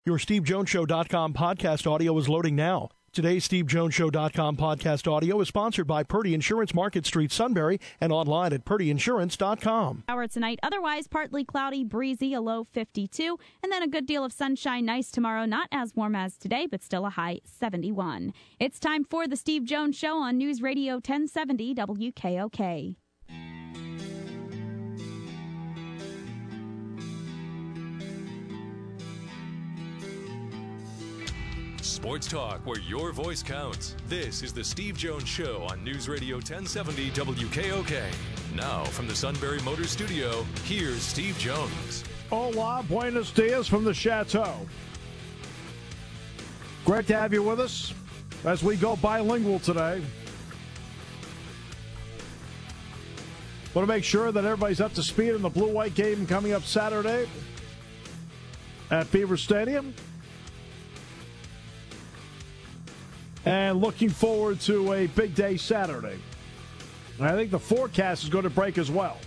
Your SteveJonesShow.com podcast audio is loading now. Today's SteveJonesShow.com podcast audio is sponsored by Purdy Insurance, Market Street, Sunbury, and online at PurdyInsurance.com. Hour tonight, otherwise partly cloudy, breezy, a low 52, and then a good deal of sunshine, nice tomorrow, not as warm as today, but still a high 71. It's time for the Steve Jones Show on News Radio 1070 WKOK. Sports talk where your voice counts. This is the Steve Jones Show on News Radio 1070 WKOK. Now from the Sunbury Motors Studio, here's Steve Jones. Hola, buenos dias from the Chateau. Great to have you with us as we go bilingual today. Want to make sure that everybody's up to speed in the blue-white game coming up Saturday at Beaver Stadium. And looking forward to a big day Saturday. I think the forecast is going to break as well.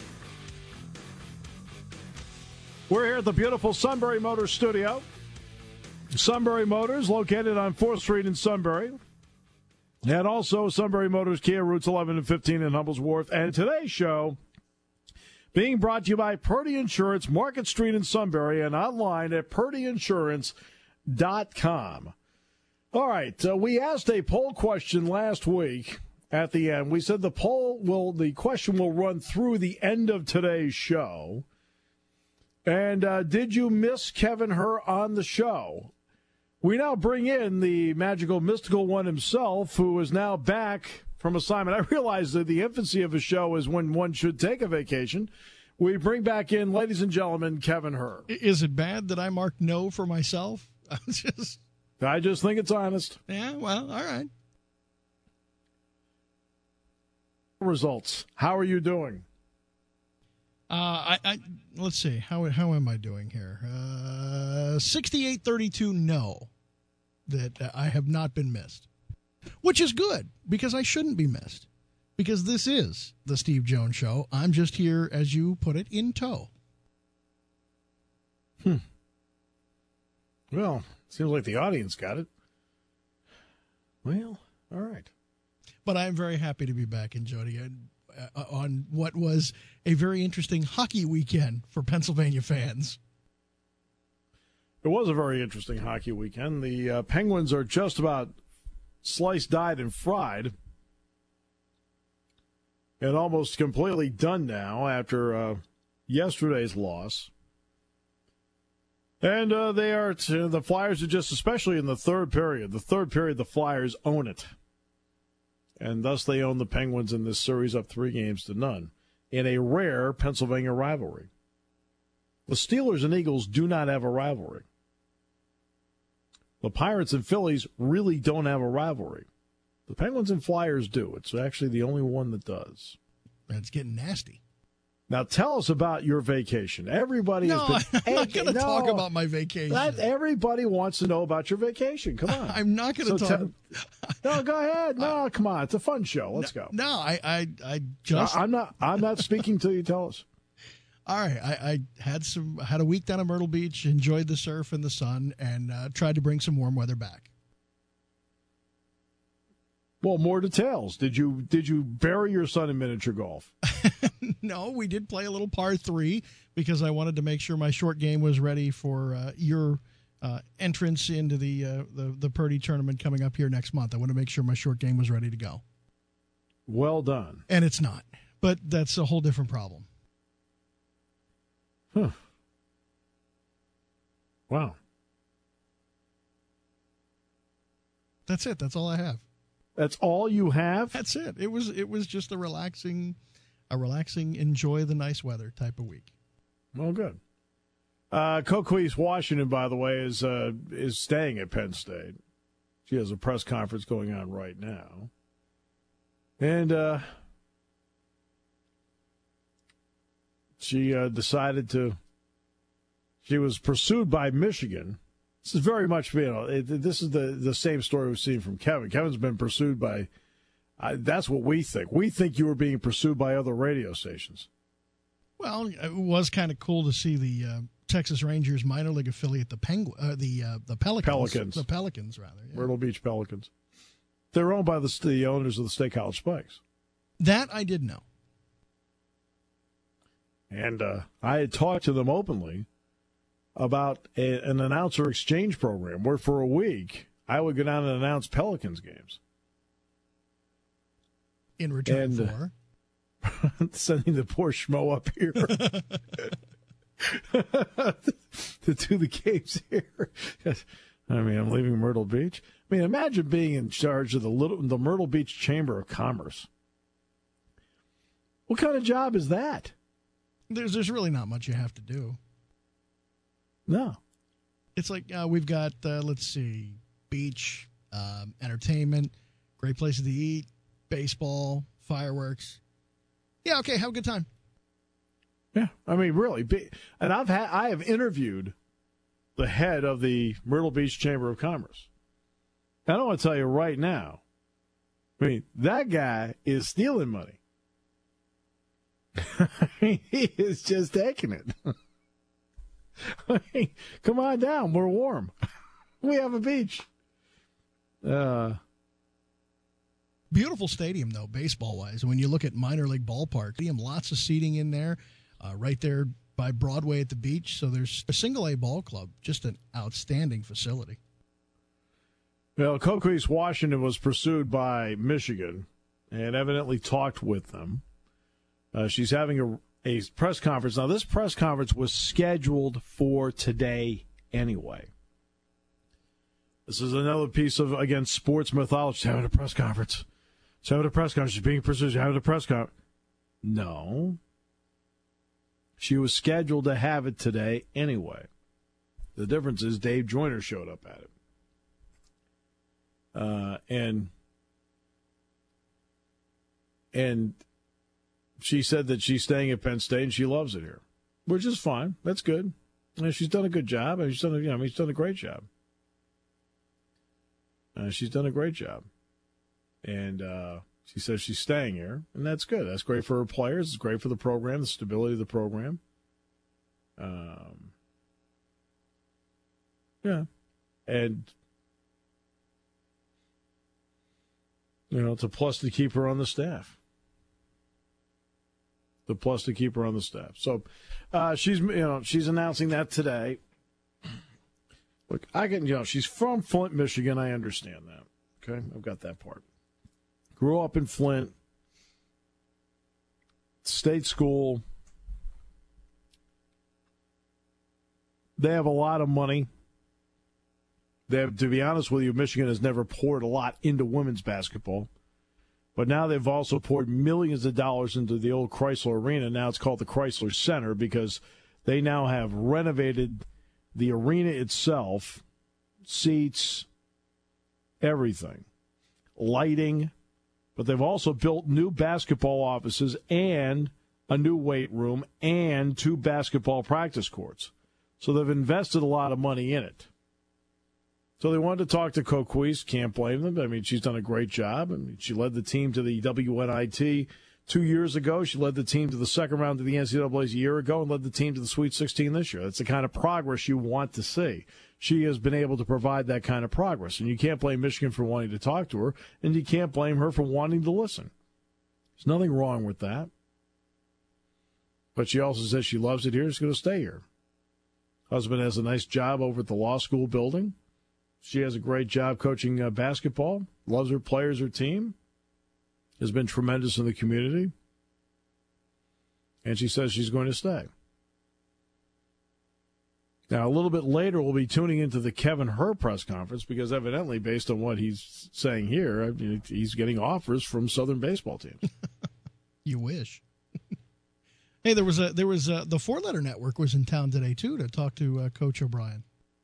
We're here at the beautiful Sunbury Motors Studio. Sunbury Motors, located on 4th Street in Sunbury. And also Sunbury Motors, Kia, routes 11 and 15 in Humbles Wharf. And today's show being brought to you by Purdy Insurance, Market Street in Sunbury, and online at PurdyInsurance.com. All right, we asked a poll question last week at the end. We said the question will run through the end of today's show. And did you miss Kevin Herr on the show? We now bring in the magical, mystical one himself, who is now back from assignment. I realize that the infancy of a show is when one should take a vacation. We bring back in, ladies and gentlemen, Kevin Herr. Is it bad that I marked no for myself? I just think it's honest. Yeah, well, all right. Results. How are you doing? Let's see. How am I doing here? 68-32 no, that I have not been missed, which is good because I shouldn't be missed because this is the Steve Jones Show. I'm just here, as you put it, in tow. Well, seems like the audience got it. Well, all right. But I'm very happy to be back in Jody on what was a very interesting hockey weekend for Pennsylvania fans. It was a very interesting hockey weekend. The Penguins are just about sliced, dyed, and fried. And almost completely done now after yesterday's loss. And the Flyers are just, especially in the third period. The third period, the Flyers own it. And thus they own the Penguins in this series up 3-0 in a rare Pennsylvania rivalry. The Steelers and Eagles do not have a rivalry. The Pirates and Phillies really don't have a rivalry. The Penguins and Flyers do. It's actually the only one that does. It's getting nasty. Now, tell us about your vacation. Everybody has been... I'm not going to talk about my vacation. Everybody wants to know about your vacation. Come on. I'm not going to talk... No, go ahead. No, come on. It's a fun show. Let's go. No, I just... I'm not speaking till you tell us. All right. I had a week down at Myrtle Beach, enjoyed the surf and the sun, and tried to bring some warm weather back. Well, more details. Did you bury your son in miniature golf? No, we did play a little par 3 because I wanted to make sure my short game was ready for your entrance into the Purdy tournament coming up here next month. I want to make sure my short game was ready to go. Well done. And it's not, but that's a whole different problem. Huh. Wow. That's it. That's all I have. That's all you have? That's it. It was just a relaxing, enjoy the nice weather type of week. Well, good. Coquise Washington, by the way, is staying at Penn State. She has a press conference going on right now. And she decided to – she was pursued by Michigan. This is very much, this is the same story we've seen from Kevin. Kevin's been pursued by that's what we think. We think you were being pursued by other radio stations. Well, it was kind of cool to see the Texas Rangers minor league affiliate, the Pelicans. The Pelicans, rather. Yeah. Myrtle Beach Pelicans. They're owned by the owners of the State College Spikes. That I did know. And I had talked to them openly about an announcer exchange program where for a week I would go down and announce Pelicans games. In return for? Sending the poor schmo up here to do the games here. I mean, I'm leaving Myrtle Beach. I mean, imagine being in charge of the Myrtle Beach Chamber of Commerce. What kind of job is that? There's really not much you have to do. No. It's like we've got, let's see, beach, entertainment, great places to eat, baseball, fireworks. Yeah, okay, have a good time. Yeah, I mean, really. And I have interviewed the head of the Myrtle Beach Chamber of Commerce. And I want to tell you right now, I mean, that guy is stealing money. I mean, he is just taking it. I mean, come on down. We're warm. We have a beach. Beautiful stadium, though, baseball-wise. When you look at minor league ballpark, lots of seating in there, right there by Broadway at the beach. So there's a single-A ball club, just an outstanding facility. Well, Coquise Washington was pursued by Michigan and evidently talked with them. She's having a press conference. Now, this press conference was scheduled for today anyway. This is another piece of, again, sports mythology. She's having a press conference. She's having a press conference. She's being pursued. She's having a press conference. No. She was scheduled to have it today anyway. The difference is Dave Joyner showed up at it. And she said that she's staying at Penn State and she loves it here, which is fine. That's good. And she's done a good job. She's done a great job. She's done a great job. And she says she's staying here, and that's good. That's great for her players. It's great for the program, the stability of the program. Yeah. And, it's a plus to keep her on the staff. So she's announcing that today. Look, she's from Flint, Michigan. I understand that. Okay, I've got that part. Grew up in Flint, state school. They have a lot of money. To be honest with you, Michigan has never poured a lot into women's basketball. But now they've also poured millions of dollars into the old Chrysler Arena. Now it's called the Chrysler Center because they now have renovated the arena itself, seats, everything, lighting. But they've also built new basketball offices and a new weight room and 2 basketball practice courts. So they've invested a lot of money in it. So they wanted to talk to Coquise. Can't blame them. I mean, she's done a great job. I mean, she led the team to the WNIT 2 years ago. She led the team to the second round of the NCAAs a year ago and led the team to the Sweet 16 this year. That's the kind of progress you want to see. She has been able to provide that kind of progress. And you can't blame Michigan for wanting to talk to her, and you can't blame her for wanting to listen. There's nothing wrong with that. But she also says she loves it here. She's going to stay here. Husband has a nice job over at the law school building. She has a great job coaching basketball, loves her players, her team, has been tremendous in the community, and she says she's going to stay. Now, a little bit later, we'll be tuning into the Kevin Herr press conference because evidently, based on what he's saying here, I mean, he's getting offers from Southern baseball teams. You wish. Hey, there was the Four Letter Network was in town today, too, to talk to Coach O'Brien.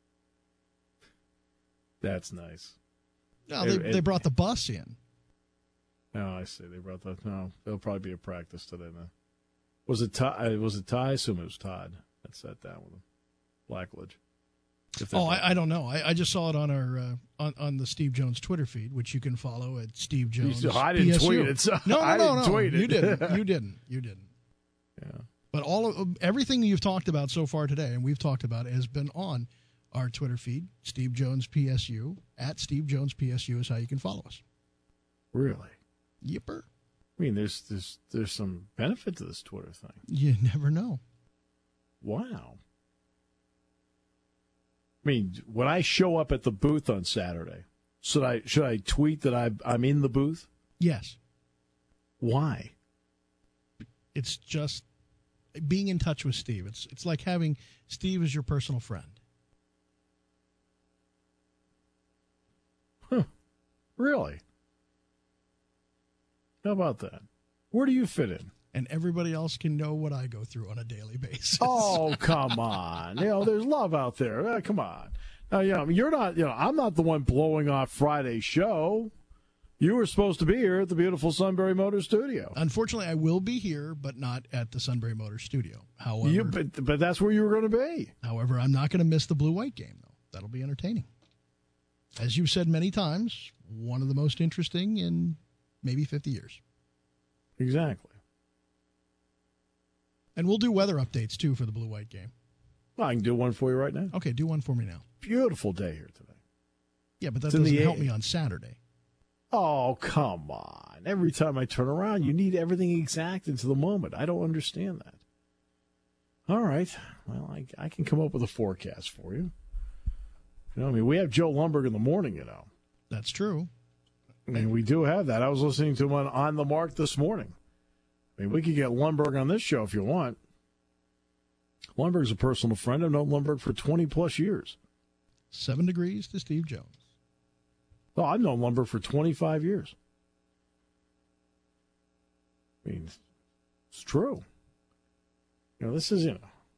That's nice. No, they brought the bus in. Oh, I see. They brought the. No, there'll probably be a practice today. Then was it Todd? Was it Ty? I assume it was Todd. I sat down with him. Blackledge. I don't know. I just saw it on our on the Steve Jones Twitter feed, which you can follow at Steve Jones. I didn't tweet it. So no. Tweet it. You didn't. You didn't. Yeah. But everything you've talked about so far today, and we've talked about, has been on our Twitter feed, Steve Jones PSU. At Steve Jones PSU is how you can follow us. Really? Yipper. I mean, there's some benefit to this Twitter thing. You never know. Wow. I mean, when I show up at the booth on Saturday, should I tweet that I'm in the booth? Yes. Why? It's just being in touch with Steve. It's like having Steve as your personal friend. Huh. Really? How about that? Where do you fit in? And everybody else can know what I go through on a daily basis. Oh, come on. There's love out there. Come on. Now, you're not, I'm not the one blowing off Friday's show. You were supposed to be here at the beautiful Sunbury Motor Studio. Unfortunately, I will be here, but not at the Sunbury Motor Studio. However, but that's where you were going to be. However, I'm not going to miss the blue-white game, though. That'll be entertaining. As you've said many times, one of the most interesting in maybe 50 years. Exactly. And we'll do weather updates, too, for the blue-white game. Well, I can do one for you right now. Okay, do one for me now. Beautiful day here today. Yeah, but that doesn't help me on Saturday. Oh, come on. Every time I turn around, you need everything exact into the moment. I don't understand that. All right. Well, I can come up with a forecast for you. We have Joe Lundberg in the morning, That's true. I mean, we do have that. I was listening to one on the mark this morning. I mean, we could get Lundberg on this show if you want. Lundberg's a personal friend. I've known Lundberg for 20-plus years. 7 degrees to Steve Jones. Oh, I've known Lundberg for 25 years. I mean, it's true. This is,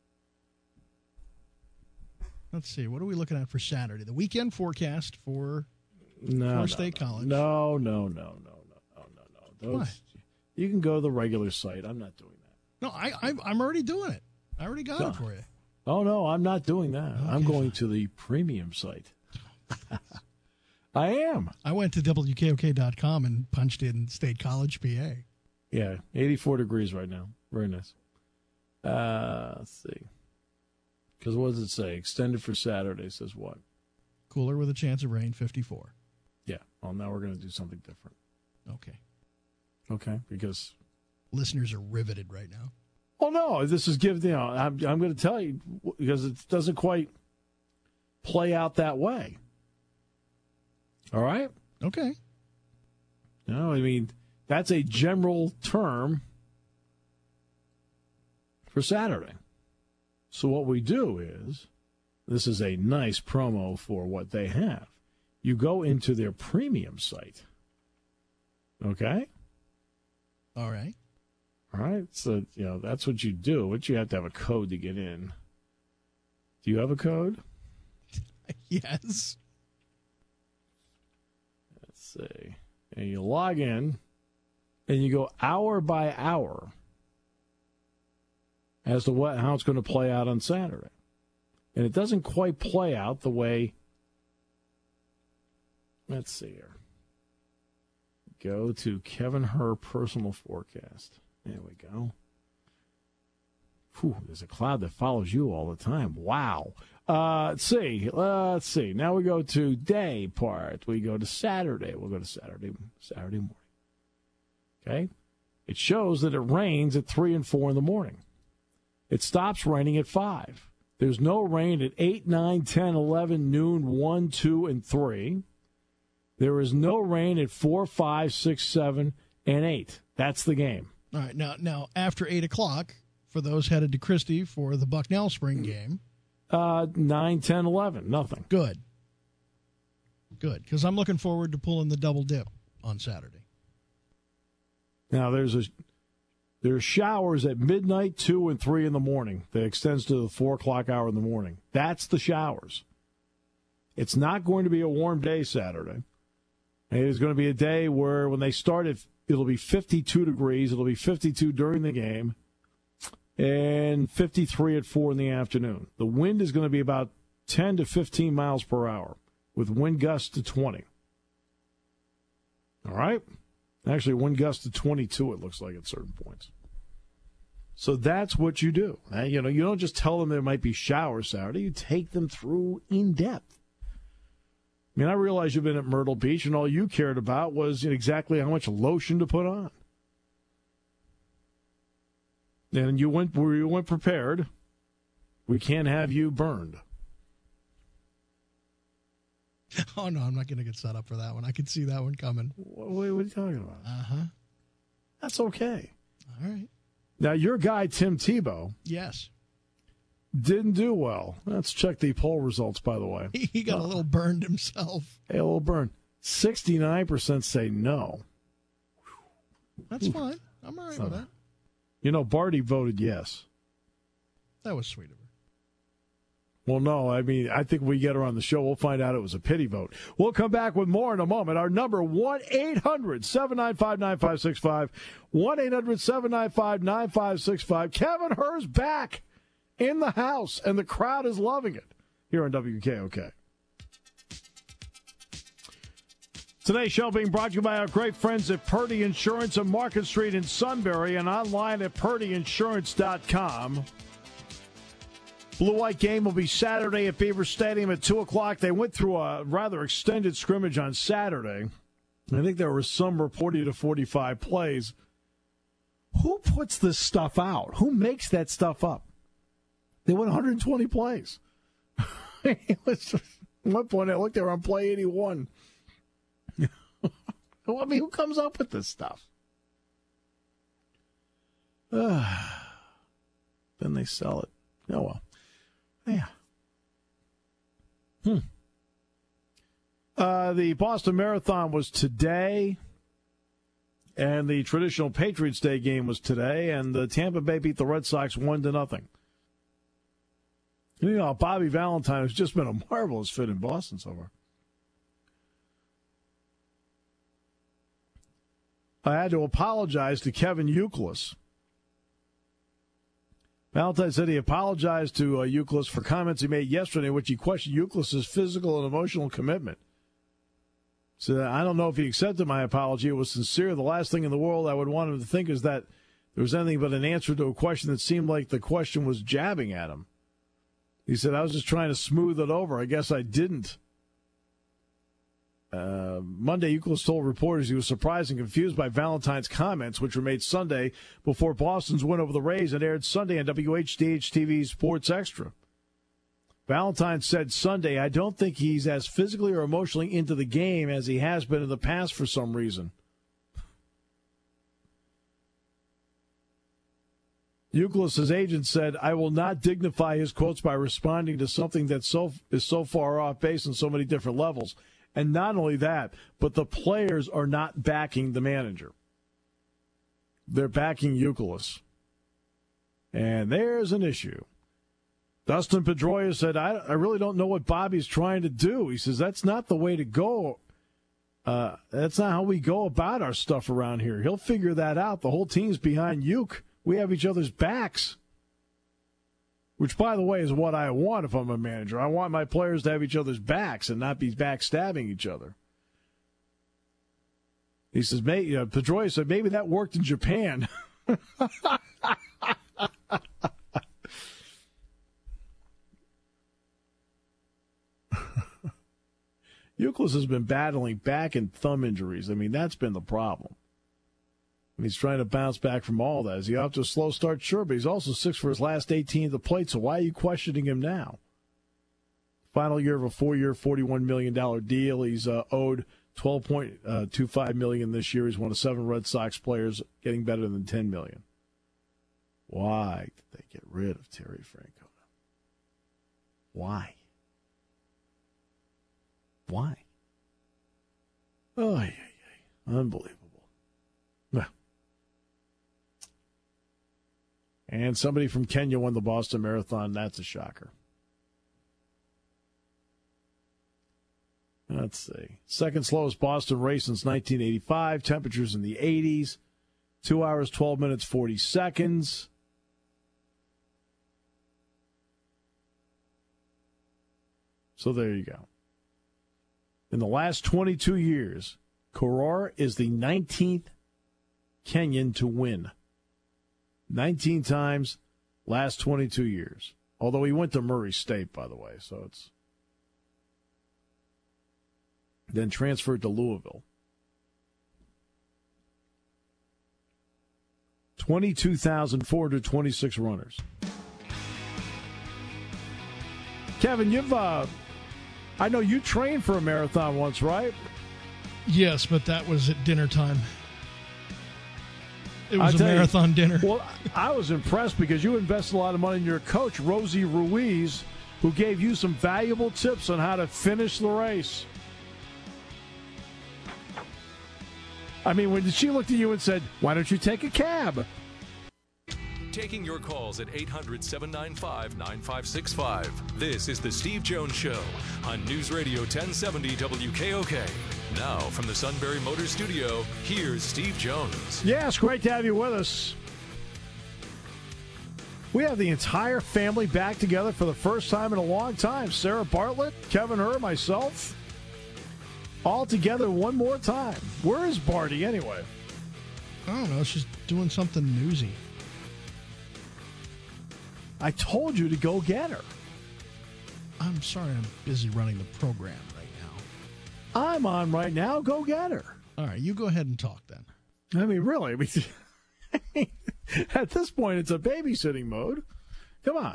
Let's see. What are we looking at for Saturday? The weekend forecast for State College. No. Why? You can go to the regular site. I'm not doing that. No, I'm already doing it. I already got it for you. Oh, no, I'm not doing that. Okay, I'm going to the premium site. I am. I went to WKOK.com and punched in State College, PA. Yeah, 84 degrees right now. Very nice. Let's see. Because what does it say? Extended for Saturday says what? Cooler with a chance of rain, 54. Yeah. Well, now we're going to do something different. Okay. Because listeners are riveted right now. Oh, no. This is I'm going to tell you because it doesn't quite play out that way. All right? Okay. No, I mean, that's a general term for Saturday. So what we do is, this is a nice promo for what they have. You go into their premium site. Okay? All right. All right. So, that's what you do. But you have to have a code to get in. Do you have a code? Yes. Let's see. And you log in, and you go hour by hour as to how it's going to play out on Saturday. And it doesn't quite play out the way. Let's see here. Go to Kevin Herr personal forecast. There we go. Whew, there's a cloud that follows you all the time. Wow. Let's see. Now we go to day part. We go to Saturday. We'll go to Saturday morning. Okay? It shows that it rains at 3 and 4 in the morning. It stops raining at 5. There's no rain at 8, 9, 10, 11, noon, 1, 2, and 3. There is no rain at 4, 5, 6, 7, and 8. That's the game. All right. Now after 8 o'clock, for those headed to Christie for the Bucknell spring game. 9, 10, 11. Nothing. Good. Because I'm looking forward to pulling the double dip on Saturday. Now, there's showers at midnight, 2 and 3 in the morning that extends to the 4 o'clock hour in the morning. That's the showers. It's not going to be a warm day Saturday. It is going to be a day where when they start it'll be 52 degrees. It'll be 52 during the game and 53 at 4 in the afternoon. The wind is going to be about 10 to 15 miles per hour with wind gusts to 20. All right? Actually, wind gusts to 22, it looks like, at certain points. So that's what you do. You don't just tell them there might be showers Saturday. You take them through in depth. I mean, I realize you've been at Myrtle Beach, and all you cared about was exactly how much lotion to put on. And you went prepared. We can't have you burned. Oh, no, I'm not going to get set up for that one. I can see that one coming. What are you talking about? Uh-huh. That's okay. All right. Now, your guy, Tim Tebow. Yes. Didn't do well. Let's check the poll results, by the way. He got a little burned himself. Hey, a little burn. 69% say no. That's fine. I'm all right with that. Barty voted yes. That was sweet of her. Well, no, I mean, I think we get her on the show, we'll find out it was a pity vote. We'll come back with more in a moment. Our number, 1-800-795-9565. 1-800-795-9565. Kevin Herr's back in the house, and the crowd is loving it here on WKOK. Today's show being brought to you by our great friends at Purdy Insurance on Market Street in Sunbury and online at purdyinsurance.com. Blue-white game will be Saturday at Beaver Stadium at 2 o'clock. They went through a rather extended scrimmage on Saturday. I think there were some 40 to 45 plays. Who puts this stuff out? Who makes that stuff up? They went 120 plays. At one point, I looked there on play 81. I mean, who comes up with this stuff? Then they sell it. Oh, well. Yeah. The Boston Marathon was today, and the traditional Patriots Day game was today, and the Tampa Bay beat the Red Sox 1-0. Bobby Valentine has just been a marvelous fit in Boston so far. I had to apologize to Kevin Youkilis. Valentine said he apologized to Youkilis for comments he made yesterday in which he questioned Youkilis' physical and emotional commitment. So I don't know if he accepted my apology. It was sincere. The last thing in the world I would want him to think is that there was anything but an answer to a question that seemed like the question was jabbing at him. He said, I was just trying to smooth it over. I guess I didn't. Monday, Youkilis told reporters he was surprised and confused by Valentine's comments, which were made Sunday before Boston's win over the Rays and aired Sunday on WHDH-TV Sports Extra. Valentine said Sunday, I don't think he's as physically or emotionally into the game as he has been in the past for some reason. Youkilis' agent said, I will not dignify his quotes by responding to something that is so far off base on so many different levels. And not only that, but the players are not backing the manager. They're backing Youkilis. And there's an issue. Dustin Pedroia said, I really don't know what Bobby's trying to do. He says, that's not the way to go. That's not how we go about our stuff around here. He'll figure that out. The whole team's behind Uke. We have each other's backs. Which, by the way, is what I want if I'm a manager. I want my players to have each other's backs and not be backstabbing each other. He says, Pedroia said, maybe that worked in Japan. Youkilis has been battling back and thumb injuries. I mean, that's been the problem. And he's trying to bounce back from all that. Is he off to a slow start? Sure, but he's also 6 for his last 18 at the plate, so why are you questioning him now? Final year of a 4-year, $41 million deal. He's owed $12.25 million this year. He's one of 7 Red Sox players getting better than $10 million. Why did they get rid of Terry Francona? Why? Oh, yeah. Unbelievable. Well. And somebody from Kenya won the Boston Marathon. That's a shocker. Let's see. Second slowest Boston race since 1985. Temperatures in the 80s. 2 hours, 12 minutes, 40 seconds. So there you go. In the last 22 years, Koror is the 19th Kenyan to win. 19 times, last 22 years. Although he went to Murray State, by the way, so it's then transferred to Louisville. 22,426 runners. Kevin, I know you trained for a marathon once, right? Yes, but that was at dinner time. It was a marathon dinner. Well, I was impressed because you invested a lot of money in your coach, Rosie Ruiz, who gave you some valuable tips on how to finish the race. I mean, when she looked at you and said, "Why don't you take a cab?" Taking your calls at 800-795-9565. This is the Steve Jones Show on News Radio 1070 WKOK. Now from the Sunbury Motors Studio, here's Steve Jones. Yes, great to have you with us. We have the entire family back together for the first time in a long time. Sarah Bartlett, Kevin Herr, myself, all together one more time. Where is Barty anyway? I don't know. She's doing something newsy. I told you to go get her. I'm sorry, I'm busy running the program right now. I'm on right now. Go get her. All right, you go ahead and talk then. I mean, really. At this point, it's a babysitting mode. Come on.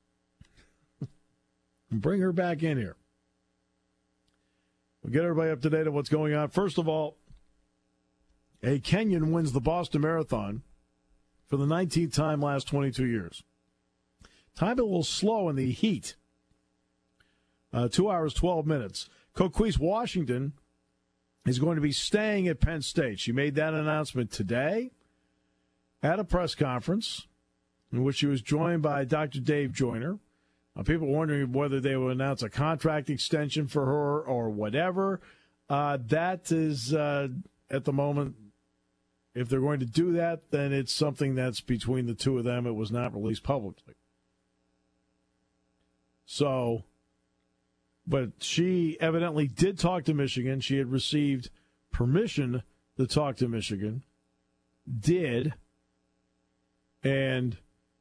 Bring her back in here. We'll get everybody up to date on what's going on. First of all, a Kenyan wins the Boston Marathon for the 19th time last 22 years. Time a little slow in the heat. 2 hours, 12 minutes. Coquise Washington is going to be staying at Penn State. She made that announcement today at a press conference in which she was joined by Dr. Dave Joyner. People were wondering whether they would announce a contract extension for her or whatever. That is, at the moment, if they're going to do that, then it's something that's between the two of them. It was not released publicly. So, but she evidently did talk to Michigan. She had received permission to talk to Michigan. Did. And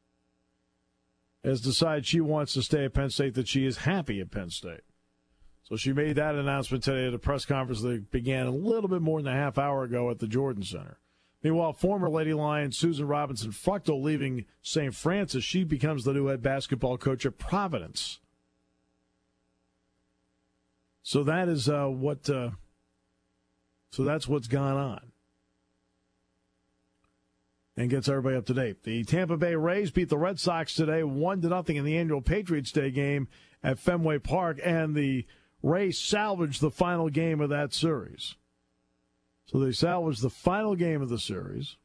has decided she wants to stay at Penn State, that she is happy at Penn State. So she made that announcement today at a press conference that began a little bit more than a half hour ago at the Jordan Center. Meanwhile, former Lady Lion Susan Robinson Fruchtel leaving St. Francis. She becomes the new head basketball coach at Providence. So that is so that's what's gone on. And gets everybody up to date. The Tampa Bay Rays beat the Red Sox today 1-0 in the annual Patriots Day game at Fenway Park, and the Rays salvaged the final game of that series. So they salvaged the final game of the series.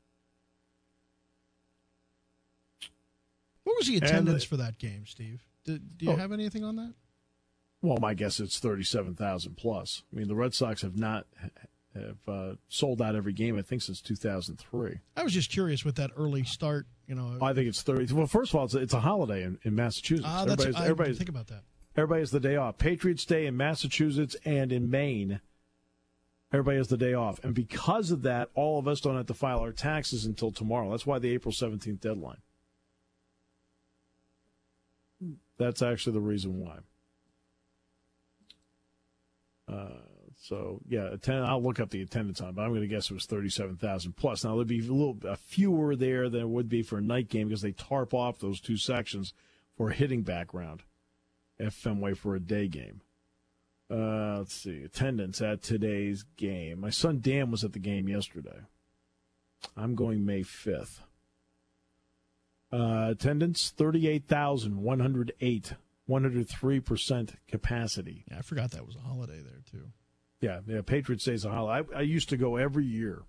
What was the attendance for that game, Steve? Do you have anything on that? Well, my guess it's 37,000 plus. I mean, the Red Sox have sold out every game, I think, since 2003. I was just curious with that early start. I think it's 30. Well, first of all, it's a holiday in Massachusetts. I didn't think about that. Everybody has the day off. Patriots Day in Massachusetts and in Maine. Everybody has the day off. And because of that, all of us don't have to file our taxes until tomorrow. That's why the April 17th deadline. That's actually the reason why. I'll look up the attendance on, but I'm going to guess it was 37,000 plus. Now, there'll be fewer there than it would be for a night game because they tarp off those two sections for a hitting background at Fenway for a day game. Let's see. Attendance at today's game. My son Dan was at the game yesterday. I'm going May 5th. Attendance, 38,108. 103% capacity. Yeah, I forgot that was a holiday there, too. Yeah, Patriots Day is a holiday. I used to go every year.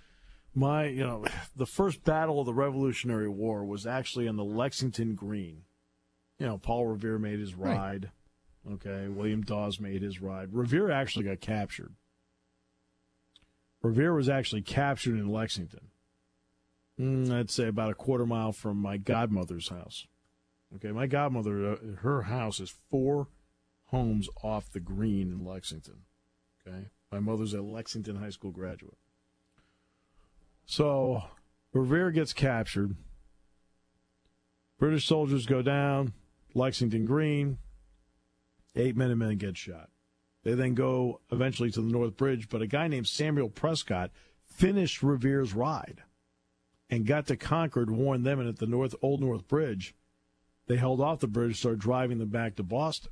The first battle of the Revolutionary War was actually on the Lexington Green. Paul Revere made his ride. Right. Okay, William Dawes made his ride. Revere actually got captured. Revere was actually captured in Lexington. I'd say about a quarter mile from my godmother's house. Okay, my godmother, her house is 4 homes off the green in Lexington. Okay, my mother's a Lexington High School graduate. So Revere gets captured. British soldiers go down, Lexington Green, 8 Minutemen get shot. They then go eventually to the North Bridge, but a guy named Samuel Prescott finished Revere's ride and got to Concord, warn them, and at the Old North Bridge, they held off the bridge, started driving them back to Boston,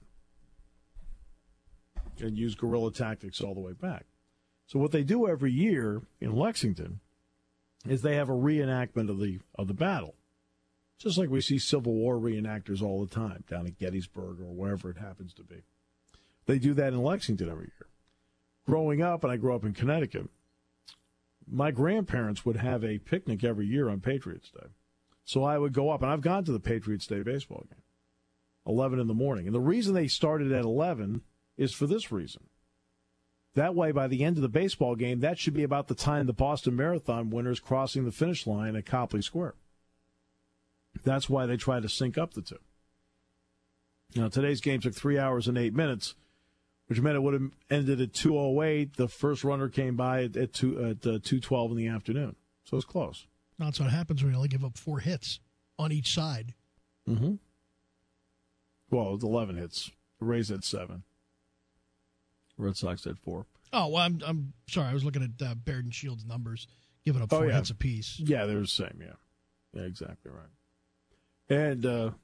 and used guerrilla tactics all the way back. So what they do every year in Lexington is they have a reenactment of the battle, just like we see Civil War reenactors all the time down at Gettysburg or wherever it happens to be. They do that in Lexington every year. Growing up, and I grew up in Connecticut, my grandparents would have a picnic every year on Patriots Day. So I would go up, and I've gone to the Patriots Day baseball game, 11 in the morning. And the reason they started at 11 is for this reason. That way, by the end of the baseball game, that should be about the time the Boston Marathon winners crossing the finish line at Copley Square. That's why they try to sync up the two. Now, today's game took 3 hours and 8 minutes, which meant it would have ended at 2:08. The first runner came by at 2:12 in the afternoon. So it's close. That's what happens when you only give up 4 hits on each side. Mm-hmm. Well, it was 11 hits. The Rays had 7. Red Sox had 4. Oh, well, I'm sorry. I was looking at Baird and Shields' numbers, giving up 4 hits apiece. Yeah, they're the same, yeah. Yeah, exactly right. And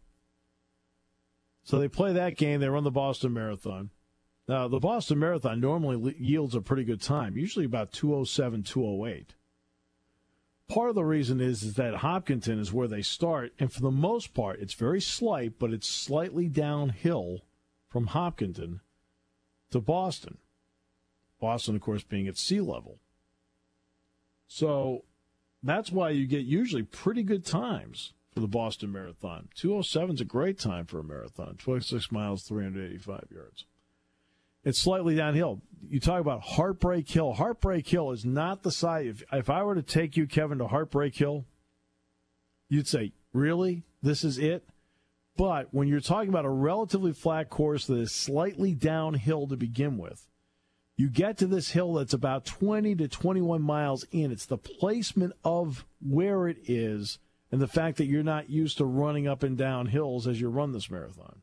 so they play that game. They run the Boston Marathon. Now, the Boston Marathon normally yields a pretty good time, usually about 2:07, 2:08. Part of the reason is that Hopkinton is where they start, and for the most part, it's very slight, but it's slightly downhill from Hopkinton to Boston. Boston, of course, being at sea level. So that's why you get usually pretty good times for the Boston Marathon. 2:07 is a great time for a marathon, 26 miles, 385 yards. It's slightly downhill. You talk about Heartbreak Hill. Heartbreak Hill is not the size. If I were to take you, Kevin, to Heartbreak Hill, you'd say, really? This is it? But when you're talking about a relatively flat course that is slightly downhill to begin with, you get to this hill that's about 20 to 21 miles in. It's the placement of where it is and the fact that you're not used to running up and down hills as you run this marathon.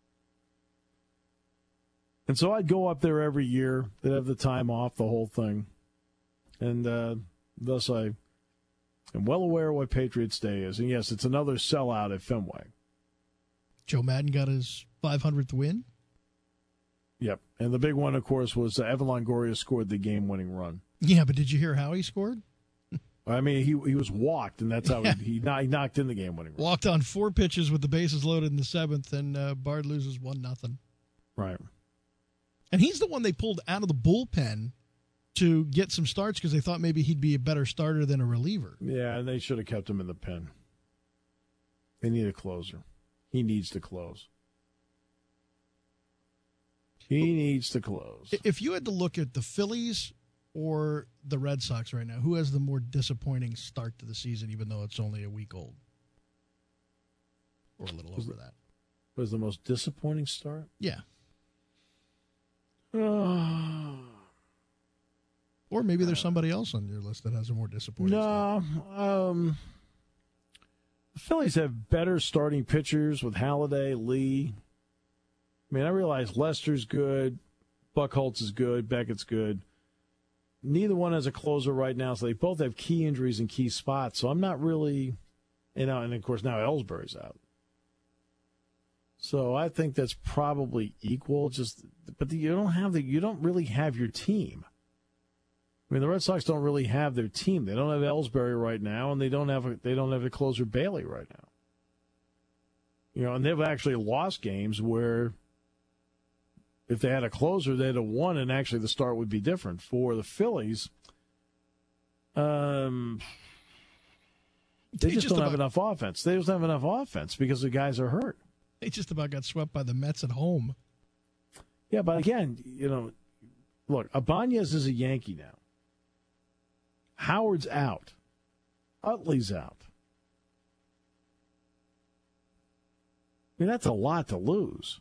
And so I'd go up there every year. They'd have the time off, the whole thing. And thus I am well aware of what Patriots Day is. And, yes, it's another sellout at Fenway. Joe Madden got his 500th win. Yep. And the big one, of course, was Evan Longoria scored the game-winning run. Yeah, but did you hear how he scored? I mean, he was walked, and that's how he knocked in the game-winning run. Walked on 4 pitches with the bases loaded in the 7th, and Bard loses 1-0. Right. And he's the one they pulled out of the bullpen to get some starts because they thought maybe he'd be a better starter than a reliever. Yeah, and they should have kept him in the pen. They need a closer. He needs to close. He needs to close. If you had to look at the Phillies or the Red Sox right now, who has the more disappointing start to the season, even though it's only a week old? Or a little over that. Was the most disappointing start? Yeah. Or maybe there's somebody else on your list that has a more disappointing start. No. The Phillies have better starting pitchers with Halladay, Lee. I mean, I realize Lester's good, Buchholz is good, Beckett's good. Neither one has a closer right now, so they both have key injuries in key spots. So I'm not really, and of course now Ellsbury's out. So I think that's probably equal. But you don't really have your team. I mean, the Red Sox don't really have their team. They don't have Ellsbury right now, and they don't have the closer Bailey right now. You know, and they've actually lost games where if they had a closer, they'd have won, and actually the start would be different. For the Phillies, they just don't have enough offense. They just don't have enough offense because the guys are hurt. They just about got swept by the Mets at home. Yeah, but again, look, Ibanez is a Yankee now. Howard's out. Utley's out. I mean, that's a lot to lose.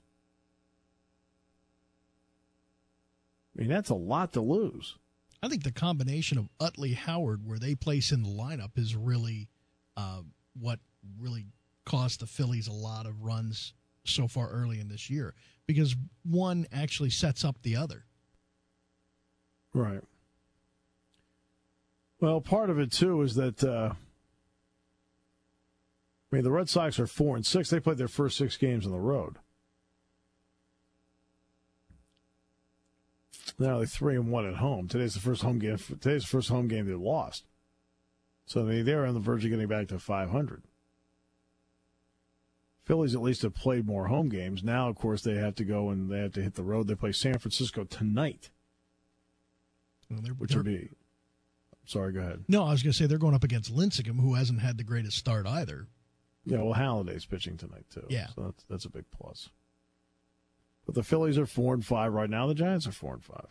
I think the combination of Utley, Howard, where they place in the lineup is really what really cost the Phillies a lot of runs so far early in this year because one actually sets up the other. Right. Well, part of it, too, is that, the Red Sox are 4-6. They played their first 6 games on the road. Now they're 3-1 at home. Today's the first home game. Today's the first home game they lost. So they're on the verge of getting back to 500. Phillies at least have played more home games. Now, of course, they have to go and they have to hit the road. They play San Francisco tonight, which would be. Sorry, go ahead. No, I was going to say they're going up against Lincecum, who hasn't had the greatest start either. Yeah, well, Halliday's pitching tonight too. Yeah, so that's a big plus. But the Phillies are 4-5 right now. The Giants are 4-5.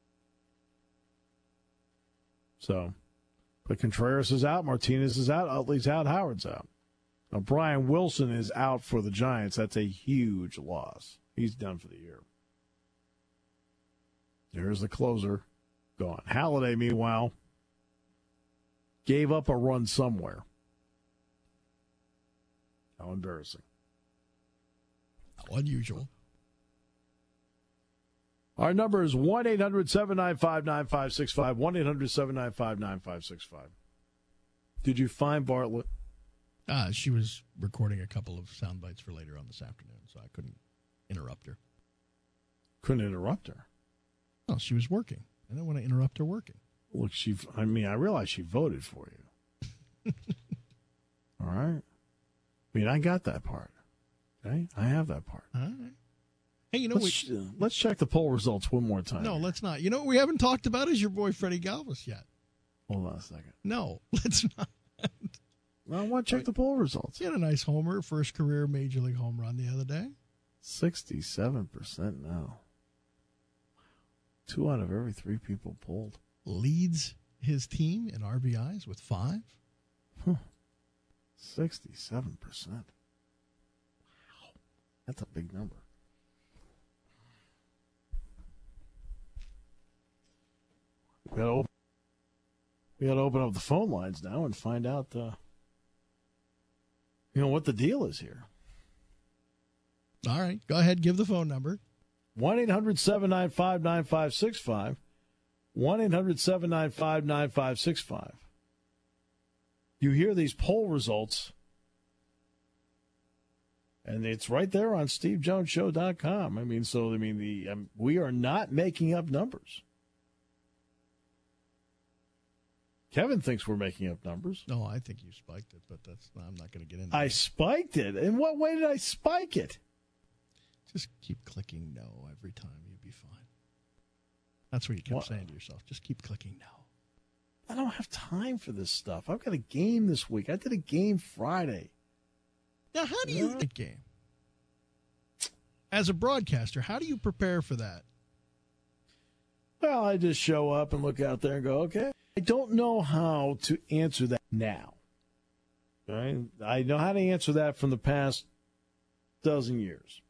So, but Contreras is out, Martinez is out, Utley's out, Howard's out. Now, Brian Wilson is out for the Giants. That's a huge loss. He's done for the year. There's the closer. Gone. Halladay, meanwhile, gave up a run somewhere. How embarrassing. How unusual. Our number is 1-800-795-9565, 1-800-795-9565. Did you find Bartlett? She was recording a couple of sound bites for later on this afternoon, so I couldn't interrupt her. Couldn't interrupt her? No, she was working. I didn't want to interrupt her working. Look, I realize she voted for you. All right? I got that part. Okay? I have that part. All right. Hey, let's check the poll results one more time. No, let's not. You know what we haven't talked about is your boy Freddie Galvis yet. Hold on a second. No, let's not. Well, I want to check the poll results. He had a nice homer, first career Major League home run the other day. 67% now. 2 out of every 3 people polled. Leads his team in RBIs with 5. 67%. Wow. That's a big number. We got to open up the phone lines now and find out, what the deal is here. All right. Go ahead. Give the phone number. 1-800-795-9565. 1-800-795-9565. You hear these poll results, and it's right there on SteveJonesShow.com. We are not making up numbers. Kevin thinks we're making up numbers. No, I think you spiked it, but I'm not going to get into I that. spiked it? In what way did I spike it? Just keep clicking no every time. You'll be fine. That's what you kept saying to yourself. Just keep clicking no. I don't have time for this stuff. I've got a game this week. I did a game Friday. Now, how do you get game? As a broadcaster, how do you prepare for that? Well, I just show up and look out there and go, okay. I don't know how to answer that now. Right? I know how to answer that from the past dozen years.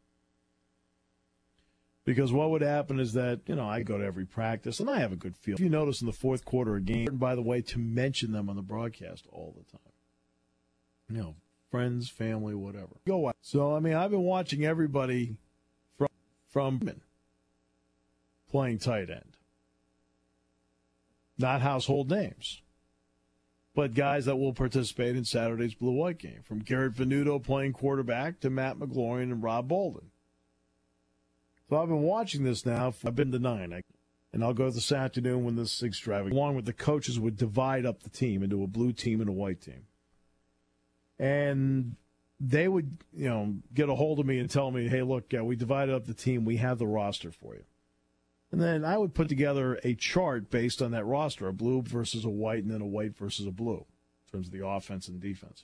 Because what would happen is that, I go to every practice, and I have a good feel. If you notice in the fourth quarter of a game, by the way, to mention them on the broadcast all the time. Friends, family, whatever. Go out. So, I've been watching everybody from playing tight end. Not household names, but guys that will participate in Saturday's blue-white game. From Garrett Venuto playing quarterback to Matt McGloin and Rob Bolden. So I've been watching this now. I've been to 9. And I'll go this afternoon when this thing's driving. Along with the coaches would divide up the team into a blue team and a white team. And they would, get a hold of me and tell me, hey, look, we divided up the team. We have the roster for you. And then I would put together a chart based on that roster, a blue versus a white and then a white versus a blue in terms of the offense and defense.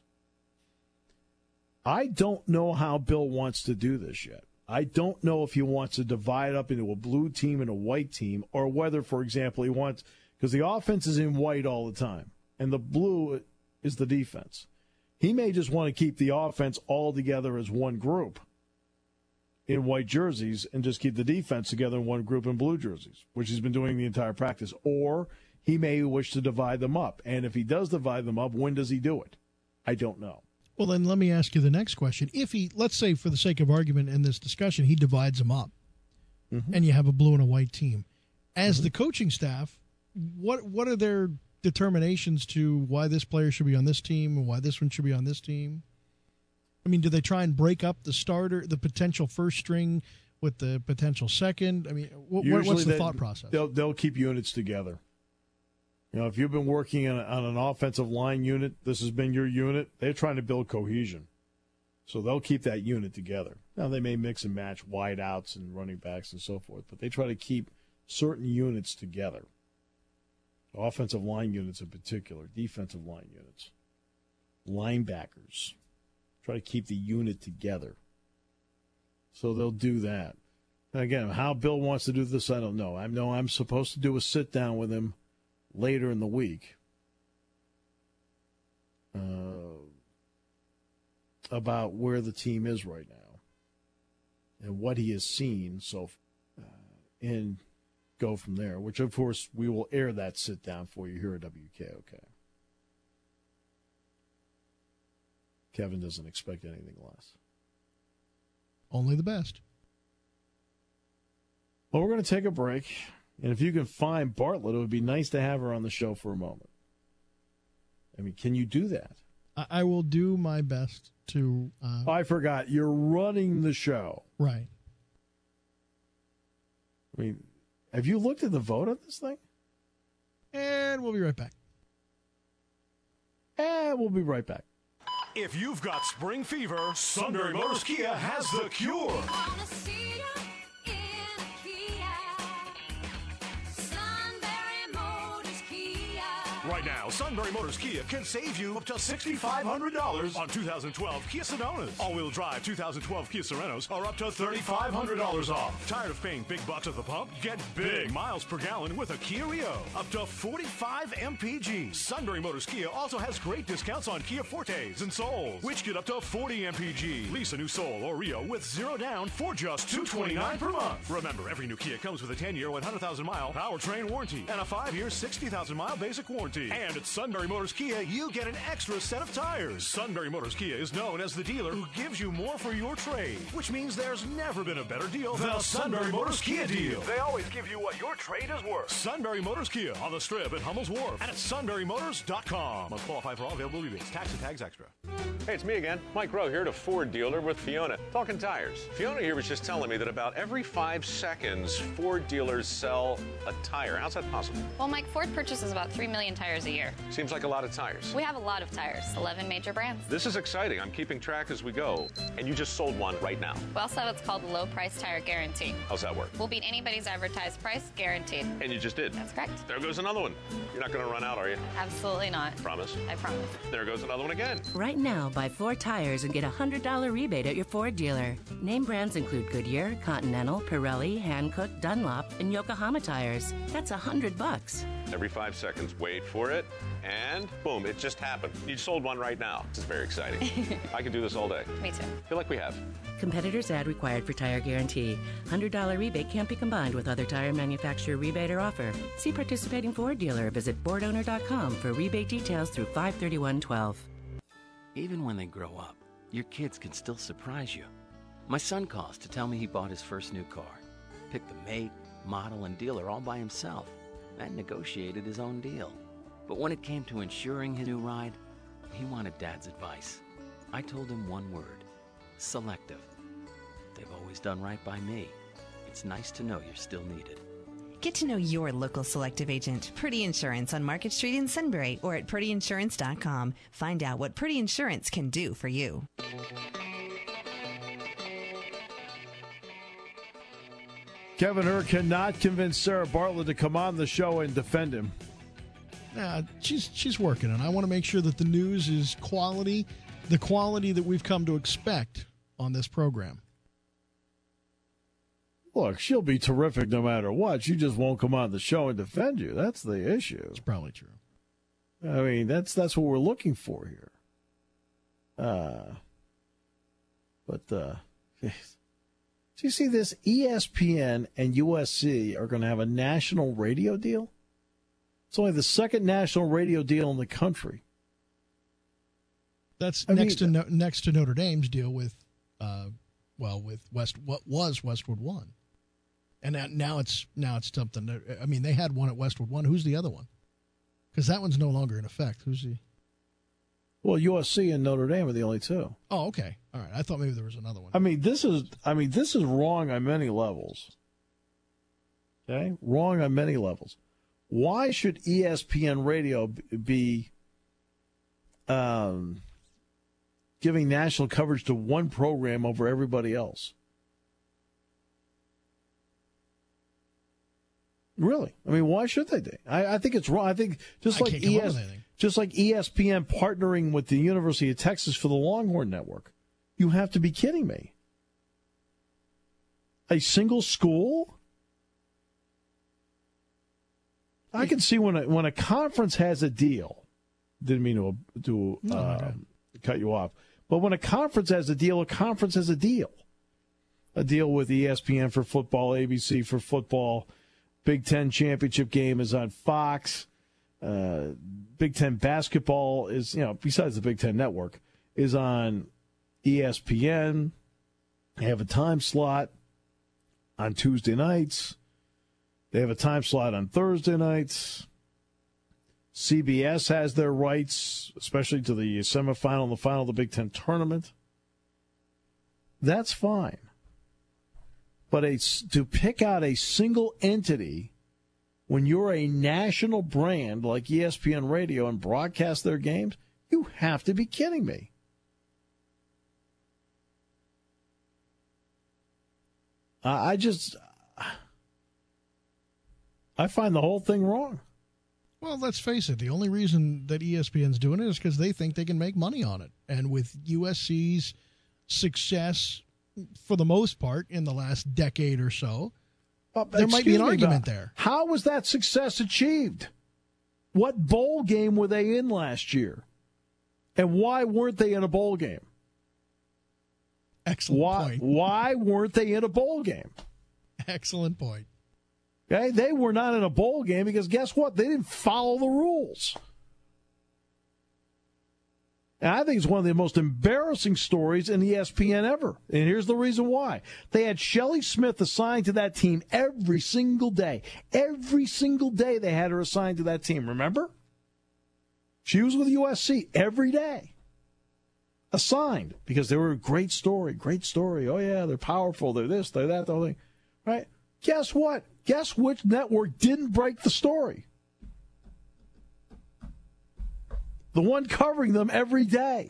I don't know how Bill wants to do this yet. I don't know if he wants to divide up into a blue team and a white team, or whether, for example, he wants, because the offense is in white all the time, and the blue is the defense. He may just want to keep the offense all together as one group in white jerseys and just keep the defense together in one group in blue jerseys, which he's been doing the entire practice. Or he may wish to divide them up. And if he does divide them up, when does he do it? I don't know. Well, then let me ask you the next question. If he, let's say for the sake of argument in this discussion, he divides them up and you have a blue and a white team. As the coaching staff, what are their determinations to why this player should be on this team and why this one should be on this team? I mean, do they try and break up the starter, the potential first string with the potential second? I mean, what's the thought process? They'll keep units together. You know, if you've been working on an offensive line unit, this has been your unit, they're trying to build cohesion. So they'll keep that unit together. Now, they may mix and match wideouts and running backs and so forth, but they try to keep certain units together. Offensive line units in particular, defensive line units, linebackers. Try to keep the unit together. So they'll do that. And again, how Bill wants to do this, I don't know. I know I'm supposed to do a sit-down with him later in the week about where the team is right now and what he has seen and go from there, which, of course, we will air that sit-down for you here at WKOK. Kevin doesn't expect anything less. Only the best. Well, we're going to take a break. And if you can find Bartlett, it would be nice to have her on the show for a moment. I mean, can you do that? I will do my best to... I forgot. You're running the show. Right. I mean, have you looked at the vote on this thing? And we'll be right back. And we'll be right back. If you've got spring fever, Sunbury Motors Kia has the cure. Right now, Sunbury Motors Kia can save you up to $6,500 on 2012 Kia Serenos. All-wheel drive 2012 Kia Serenos are up to $3,500 off. Tired of paying big bucks at the pump? Get big miles per gallon with a Kia Rio. Up to 45 mpg. Sunbury Motors Kia also has great discounts on Kia Fortes and Souls, which get up to 40 mpg. Lease a new Soul or Rio with 0 down for just $229 per month. Remember, every new Kia comes with a 10-year, 100,000-mile powertrain warranty and a 5-year, 60,000-mile basic warranty. And at Sunbury Motors Kia, you get an extra set of tires. Sunbury Motors Kia is known as the dealer who gives you more for your trade, which means there's never been a better deal than a Sunbury Motors Kia deal. They always give you what your trade is worth. Sunbury Motors Kia on the Strip at Hummel's Wharf and at sunburymotors.com. Must qualify for all available rebates. Tax and tags extra. Hey, it's me again, Mike Rowe here at a Ford dealer with Fiona, talking tires. Fiona here was just telling me that about every 5 seconds, Ford dealers sell a tire. How's that possible? Well, Mike, Ford purchases about 3 million tires a year. Seems like a lot of tires. We have a lot of tires, 11 major brands. This is exciting. I'm keeping track as we go. And you just sold one right now. We also have what's called the low price tire guarantee. How's that work? We'll beat anybody's advertised price, guaranteed. And you just did. That's correct. There goes another one. You're not going to run out, are you? Absolutely not. Promise? I promise. There goes another one again. Right now, buy 4 tires and get a $100 rebate at your Ford dealer. Name brands include Goodyear, Continental, Pirelli, Hankook, Dunlop, and Yokohama tires. That's $100. Every 5 seconds, wait for it, and boom, it just happened. You sold one right now. This is very exciting. I could do this all day. Me too. Feel like we have. Competitors' ad required for tire guarantee. $100 rebate can't be combined with other tire manufacturer rebate or offer. See participating Ford dealer or visit FordOwner.com for rebate details through 5/31/12. Even when they grow up, your kids can still surprise you. My son calls to tell me he bought his first new car, picked the make, model, and dealer all by himself, and negotiated his own deal. But when it came to insuring his new ride, he wanted Dad's advice. I told him one word: Selective. They've always done right by me. It's nice to know you're still needed. Get to know your local Selective agent, Purdy Insurance, on Market Street in Sunbury or at PurdyInsurance.com. Find out what Purdy Insurance can do for you. Kevin Hur cannot convince Sarah Bartlett to come on the show and defend him. She's working on it. I want to make sure that the news is quality, the quality that we've come to expect on this program. Look, she'll be terrific no matter what. She just won't come on the show and defend you. That's the issue. It's probably true. I mean, that's what we're looking for here. Do you see this? ESPN and USC are going to have a national radio deal. It's only the second national radio deal in the country. That's next to Notre Dame's deal with, with what was Westwood One, and now it's something. I mean, they had one at Westwood One. Who's the other one? Because that one's no longer in effect. Who's the? Well, USC and Notre Dame are the only two. Oh, okay, all right. I thought maybe there was another one. I mean, this is wrong on many levels. Okay, wrong on many levels. Why should ESPN Radio be giving national coverage to one program over everybody else? Really? I mean, why should they? I think it's wrong. I think just like ESPN partnering with the University of Texas for the Longhorn Network, you have to be kidding me. A single school? I can see when a conference has a deal. Didn't mean to cut you off, but when a conference has a deal, a conference has a deal. A deal with ESPN for football, ABC for football. Big Ten championship game is on Fox. Big Ten basketball is, besides the Big Ten network, is on ESPN. They have a time slot on Tuesday nights. They have a time slot on Thursday nights. CBS has their rights, especially to the semifinal and the final of the Big Ten tournament. That's fine. But to pick out a single entity when you're a national brand like ESPN Radio and broadcast their games, you have to be kidding me. I find the whole thing wrong. Well, let's face it. The only reason that ESPN's doing it is because they think they can make money on it. And with USC's success, for the most part, in the last decade or so, there might be an argument there. How was that success achieved? What bowl game were they in last year? And why weren't they in a bowl game? Excellent point. Why weren't they in a bowl game? Excellent point. Okay, they were not in a bowl game because guess what? They didn't follow the rules. And I think it's one of the most embarrassing stories in ESPN ever. And here's the reason why. They had Shelley Smith assigned to that team every single day. Every single day they had her assigned to that team, remember? She was with USC every day. Assigned because they were a great story. Oh, yeah, they're powerful. They're this, they're that, the whole thing. Right? Guess what? Guess which network didn't break the story? The one covering them every day.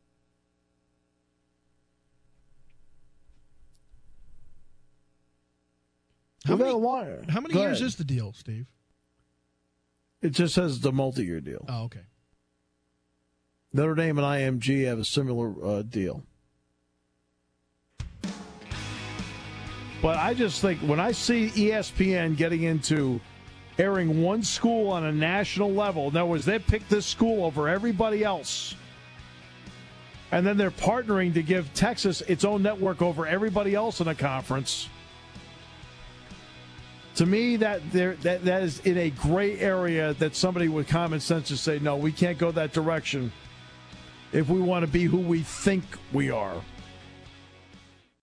How many years is the deal, Steve? It just says it's a multi-year deal. Oh, okay. Notre Dame and IMG have a similar deal. But I just think when I see ESPN getting into airing one school on a national level, in other words, they picked this school over everybody else, and then they're partnering to give Texas its own network over everybody else in a conference, to me, that is in a gray area that somebody with common sense would say, no, we can't go that direction if we want to be who we think we are.